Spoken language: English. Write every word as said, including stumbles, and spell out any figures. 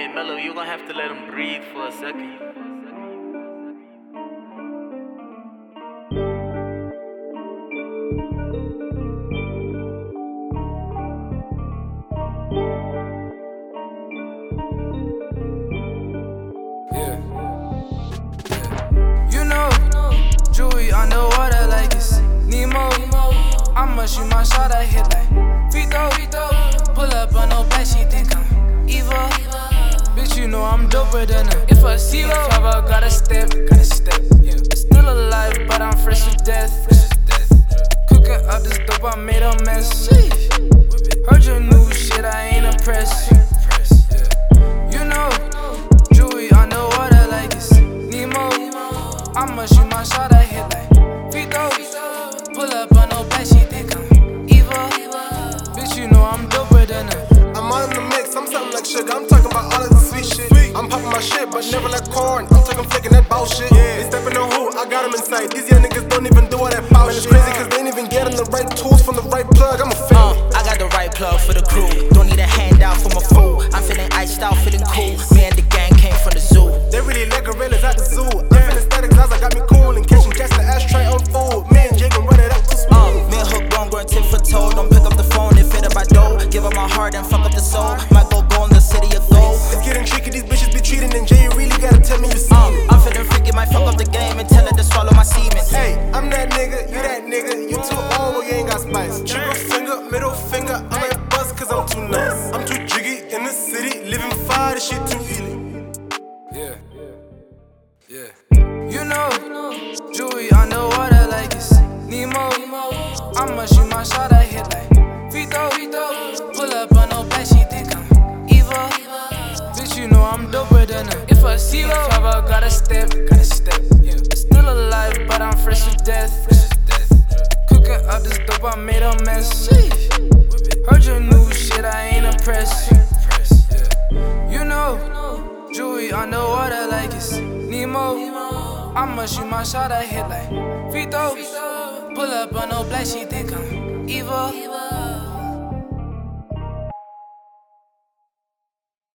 Mello, you gonna have to let him breathe for a second. You know, Jewelry underwater like it's Nemo. I'ma shoot my shot, I hit like Vito. Pull up on no black, she think I'm evil. Bitch, you know I'm doper than her. If I see her, I gotta step, gotta step. Still alive, but I'm fresh to death. Cooking up this dope, I made a mess. Heard your new shit, I ain't impressed. You know, Jewelry underwater like it's Nemo. I'ma shoot my shot, I hit like Vito. Pull up on no black, she think I'm evil. Bitch, you know I'm doper than her. I'm all in the mix, I'm something like sugar. I'm talking about all of the sweet shit. I'm popping my shit, but never like corn. I'm talking flicking that bullshit. They stepping on who? I got them in sight. These young niggas don't even do all that foul shit. It's crazy cause they ain't even getting the right tools from the right plug. I'm a fan. Uh, I got the right plug for the crew. Don't need a handout from a fool. I'm feeling iced out, feeling cool. Me and the gang came from the zoo. They really like gorillas at the zoo. I'm feeling static, cause I got me cool. And catching gas the ashtray on food. Me and Jake gon' run it up too smooth. Uh, me and Hook gon' going tit for toe. Don't pick up the phone, they fit up my dough. Give up my heart and fuck up the soul. Might go go in the city of gold. It's getting tricky, these bitches be cheating. And Jay, you really gotta tell me you see Uh, it. I'm feeling freaky, might fuck up the game and tell her to swallow my semen. Hey, I'm that nigga, you that nigga. You too old, but you ain't got spice. Trigger finger, middle finger, I might bust cause I'm too nice. I'm too jiggy in the city, living fire, this shit too easy. Yeah, yeah. You know, Jewelry underwater like it's Nemo. I'ma shoot my shot, I hit like Vito. Pull up on no black, she think I'm evil. Bitch, you know I'm doper than her. If I see her, I gotta step, gotta step. Still alive, but I'm fresh to death. Cooking up this dope, I made a mess. Heard your new shit, I ain't impressed. You know, Jewelry underwater like it's Nemo. I'ma shoot my shot, I hit like Vito. Pull up on no black, she think I'm evil.